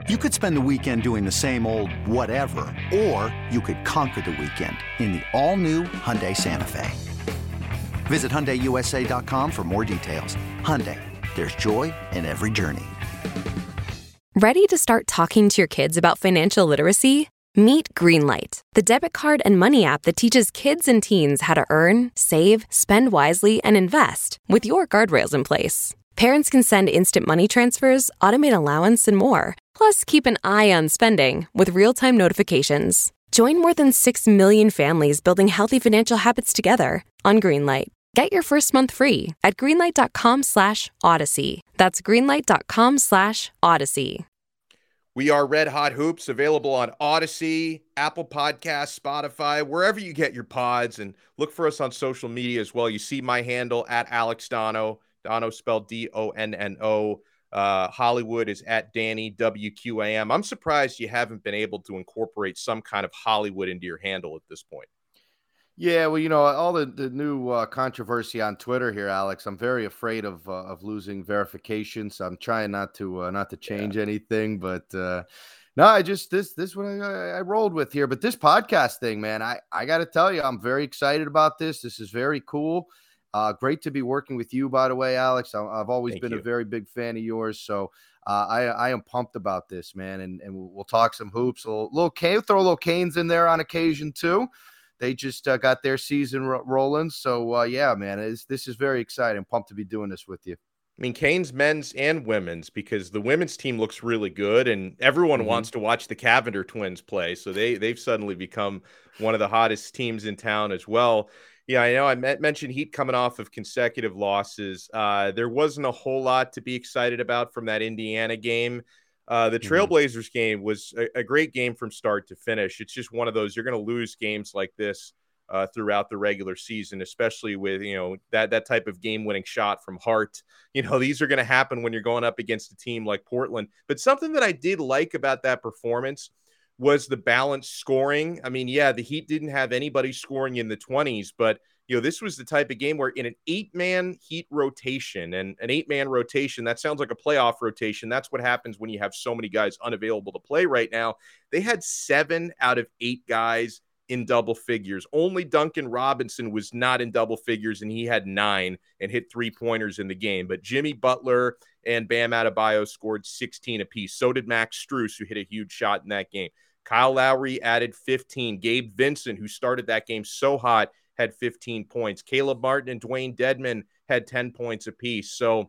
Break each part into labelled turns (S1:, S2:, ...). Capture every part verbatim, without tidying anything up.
S1: You could spend the weekend doing the same old whatever, or you could conquer the weekend in the all-new Hyundai Santa Fe. Visit Hyundai U S A dot com for more details. Hyundai, there's joy in every journey.
S2: Ready to start talking to your kids about financial literacy? Meet Greenlight, the debit card and money app that teaches kids and teens how to earn, save, spend wisely, and invest with your guardrails in place. Parents can send instant money transfers, automate allowance, and more. Plus, keep an eye on spending with real-time notifications. Join more than six million families building healthy financial habits together on Greenlight. Get your first month free at greenlight.com slash odyssey. That's greenlight.com slash odyssey.
S3: We are Red Hot Hoops, available on Odyssey, Apple Podcasts, Spotify, wherever you get your pods. And look for us on social media as well. You see my handle at Alex Donno. Donno spelled D O N N O. Uh, Hollywood is at Danny W Q A M. I'm surprised you haven't been able to incorporate some kind of Hollywood into your handle at this point.
S4: Yeah, well, you know, all the, the new uh, controversy on Twitter here, Alex, I'm very afraid of uh, of losing verification, so I'm trying not to uh, not to change yeah. anything. But uh, no, I just this this what I, I rolled with here. But this podcast thing, man, I I got to tell you, I'm very excited about this. This is very cool. Uh, great to be working with you, by the way, Alex. I, I've always Thank been you. a very big fan of yours, so uh, I I am pumped about this, man. And and we'll, we'll talk some hoops, a little, little cane, throw a little Canes in there on occasion too. They just uh, got their season ro- rolling, so uh, yeah, man, it's, this is very exciting. I'm pumped to be doing this with you.
S3: I mean, Canes men's and women's, because the women's team looks really good, and everyone mm-hmm. wants to watch the Cavender twins play. So they they've suddenly become one of the hottest teams in town as well. Yeah, I know I met, mentioned Heat coming off of consecutive losses. Uh, there wasn't a whole lot to be excited about from that Indiana game. Uh, the Trailblazers mm-hmm. game was a, a great game from start to finish. It's just one of those, you're going to lose games like this uh, throughout the regular season, especially with, you know, that, that type of game-winning shot from Hart. You know, these are going to happen when you're going up against a team like Portland. But something that I did like about that performance was the balanced scoring. I mean, yeah, the Heat didn't have anybody scoring in the twenties, but, you know, this was the type of game where in an eight-man Heat rotation, and an eight-man rotation, that sounds like a playoff rotation. That's what happens when you have so many guys unavailable to play right now. They had seven out of eight guys in double figures. Only Duncan Robinson was not in double figures, and he had nine and hit three-pointers in the game. But Jimmy Butler and Bam Adebayo scored sixteen apiece. So did Max Strus, who hit a huge shot in that game. Kyle Lowry added fifteen. Gabe Vincent, who started that game so hot, had fifteen points. Caleb Martin and Dwayne Dedman had ten points apiece. So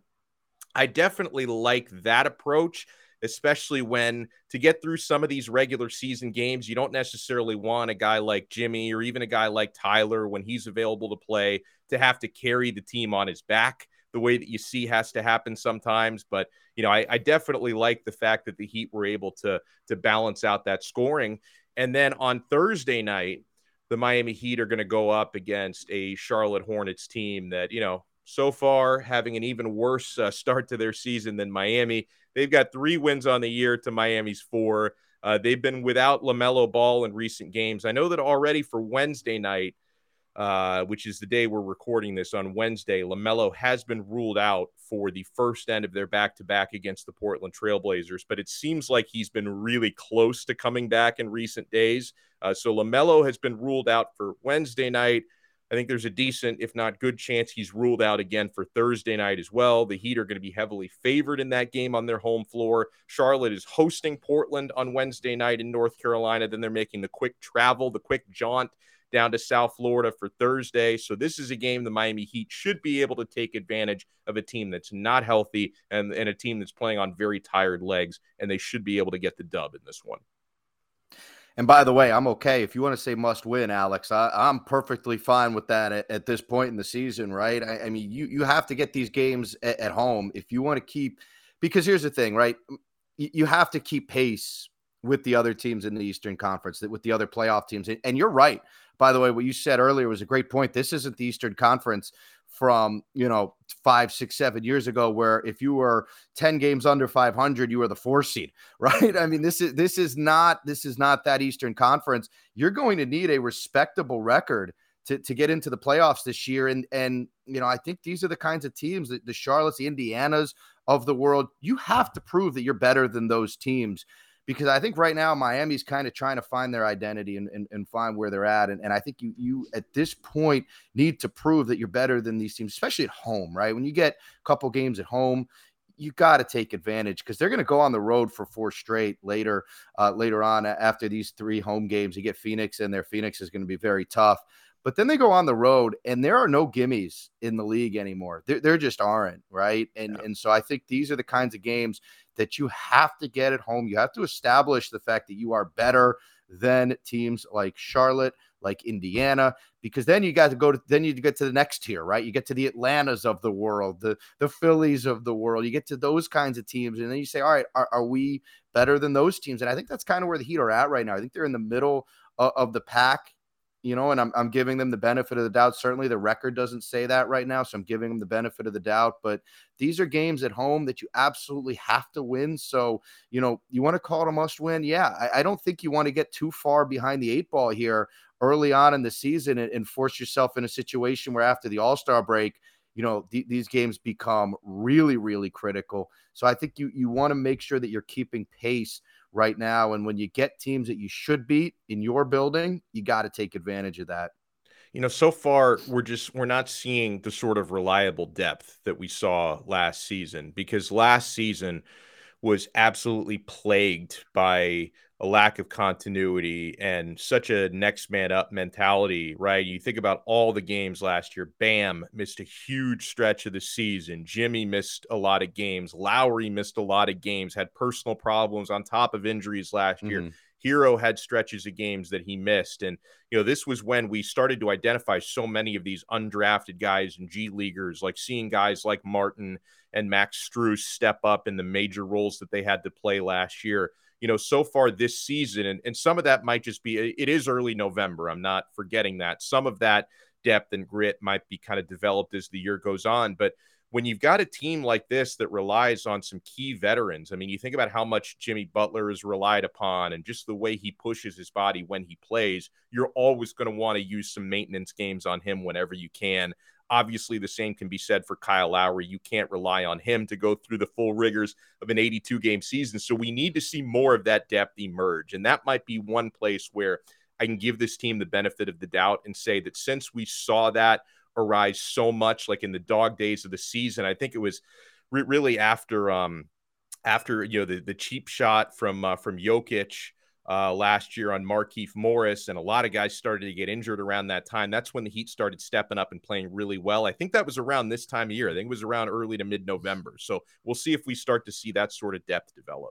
S3: I definitely like that approach, especially when to get through some of these regular season games, you don't necessarily want a guy like Jimmy or even a guy like Tyler, when he's available to play, to have to carry the team on his back the way that you see has to happen sometimes. But, you know, I, I definitely like the fact that the Heat were able to, to balance out that scoring. And then on Thursday night, the Miami Heat are going to go up against a Charlotte Hornets team that, you know, so far having an even worse uh, start to their season than Miami. They've got three wins on the year to Miami's four. Uh, they've been without LaMelo Ball in recent games. I know that already for Wednesday night, uh, which is the day we're recording this on Wednesday, LaMelo has been ruled out for the first end of their back-to-back against the Portland Trailblazers, but it seems like he's been really close to coming back in recent days. Uh, so LaMelo has been ruled out for Wednesday night. I think there's a decent, if not good, chance he's ruled out again for Thursday night as well. The Heat are going to be heavily favored in that game on their home floor. Charlotte is hosting Portland on Wednesday night in North Carolina. Then they're making the quick travel, the quick jaunt down to South Florida for Thursday. So this is a game the Miami Heat should be able to take advantage of, a team that's not healthy and, and a team that's playing on very tired legs, and they should be able to get the dub in this one.
S4: And by the way, I'm okay. If you want to say must win, Alex, I, I'm perfectly fine with that at, at this point in the season, right? I, I mean, you, you have to get these games at, at home if you want to keep – because here's the thing, right? You, you have to keep pace with the other teams in the Eastern Conference, with the other playoff teams. And, and you're right. By the way, what you said earlier was a great point. This isn't the Eastern Conference from, you know, five, six, seven years ago, where if you were ten games under five hundred, you were the four seed, right? I mean, this is, this is not, this is not that Eastern Conference. You're going to need a respectable record to, to get into the playoffs this year. And, and, you know, I think these are the kinds of teams that the Charlottes, the Indianas, of the world, you have to prove that you're better than those teams. Because I think right now Miami's kind of trying to find their identity and, and, and find where they're at. And, and I think you you at this point need to prove that you're better than these teams, especially at home, right? When you get a couple games at home, you got to take advantage because they're going to go on the road for four straight later, uh, later on after these three home games. You get Phoenix in there. Phoenix is going to be very tough. But then they go on the road, and there are no gimmies in the league anymore. There, there just aren't, right? And, yeah. and so I think these are the kinds of games that you have to get at home. You have to establish the fact that you are better than teams like Charlotte, like Indiana, because then you got to go to, then you get to the next tier, right? You get to the Atlantas of the world, the, the Phillies of the world. You get to those kinds of teams, and then you say, all right, are, are we better than those teams? And I think that's kind of where the Heat are at right now. I think they're in the middle of, of the pack. You know, and I'm I'm giving them the benefit of the doubt. Certainly the record doesn't say that right now, so I'm giving them the benefit of the doubt. But these are games at home that you absolutely have to win. So, you know, you want to call it a must win? Yeah, I, I don't think you want to get too far behind the eight ball here early on in the season and, and force yourself in a situation where after the All-Star break, you know, th- these games become really, really critical. So I think you you want to make sure that you're keeping pace right now. And when you get teams that you should beat in your building, you got to take advantage of that.
S3: You know, so far we're just we're not seeing the sort of reliable depth that we saw last season, because last season was absolutely plagued by a lack of continuity and such a next man up mentality, right? You think about all the games last year. Bam missed a huge stretch of the season. Jimmy missed a lot of games. Lowry missed a lot of games, had personal problems on top of injuries last mm-hmm. year. Hero had stretches of games that he missed. And, you know, this was when we started to identify so many of these undrafted guys and G leaguers, like seeing guys like Martin and Max Strus step up in the major roles that they had to play last year. You know, so far this season, and, and some of that might just be, it is early November. I'm not forgetting that. Some of that depth and grit might be kind of developed as the year goes on. But when you've got a team like this that relies on some key veterans, I mean, you think about how much Jimmy Butler is relied upon and just the way he pushes his body when he plays, you're always going to want to use some maintenance games on him whenever you can. Obviously, the same can be said for Kyle Lowry. You can't rely on him to go through the full rigors of an eighty-two game season. So we need to see more of that depth emerge. And that might be one place where I can give this team the benefit of the doubt and say that since we saw that arise so much, like in the dog days of the season, I think it was re- really after, um, after, you know, the, the cheap shot from, uh, from Jokic, Uh, last year on Markieff Morris, and a lot of guys started to get injured around that time. That's when the Heat started stepping up and playing really well. I think that was around this time of year. I think it was around early to mid-November. So we'll see if we start to see that sort of depth develop.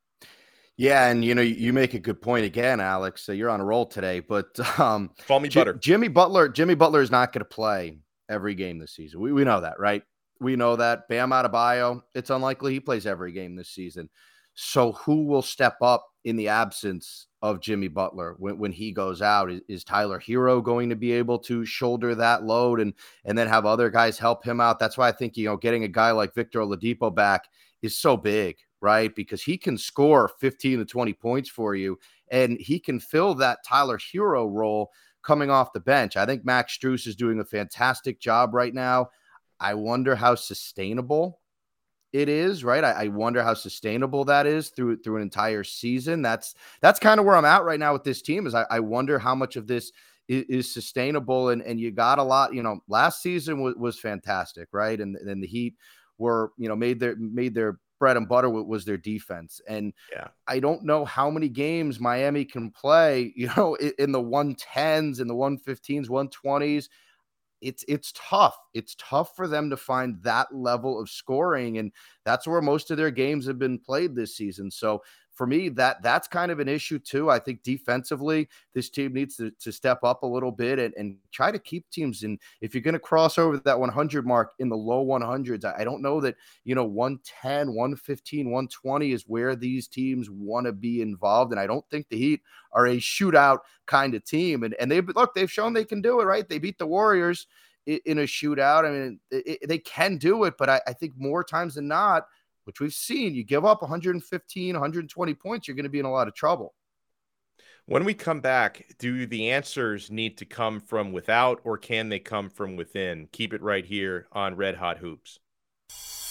S4: Yeah, and you know, you make a good point again, Alex. So you're on a roll today, but um,
S3: call me Butter.
S4: J- Jimmy Butler. Jimmy Butler is not going to play every game this season. We we know that, right? We know that. Bam Adebayo, it's unlikely he plays every game this season. So who will step up in the absence of Jimmy Butler when, when he goes out? Is, is Tyler Hero going to be able to shoulder that load and, and then have other guys help him out? That's why I think, you know, getting a guy like Victor Oladipo back is so big, right? Because he can score fifteen to twenty points for you, and he can fill that Tyler Hero role coming off the bench. I think Max Strus is doing a fantastic job right now. I wonder how sustainable it is, right? I, I wonder how sustainable that is through through an entire season. That's that's kind of where I'm at right now with this team. Is I, I wonder how much of this is, is sustainable. And and you got a lot. You know, last season was, was fantastic, right? And then the Heat were, you know, made their made their bread and butter was their defense. And
S3: yeah,
S4: I don't know how many games Miami can play. You know, in, in the one tens, in the one fifteens, one twenties. It's it's tough. It's tough for them to find that level of scoring, and that's where most of their games have been played this season. So for me, that that's kind of an issue too. I think defensively, this team needs to, to step up a little bit and, and try to keep teams in. If you're going to cross over that one hundred mark in the low one hundreds, I, I don't know that, you know, one ten, one fifteen, one twenty is where these teams want to be involved. And I don't think the Heat are a shootout kind of team. And, and they look, they've shown they can do it, right? They beat the Warriors in, in a shootout. I mean, it, it, they can do it, but I, I think more times than not, which we've seen, you give up one fifteen, one twenty points, you're going to be in a lot of trouble.
S3: When we come back, do the answers need to come from without, or can they come from within? Keep it right here on Red Hot Hoops.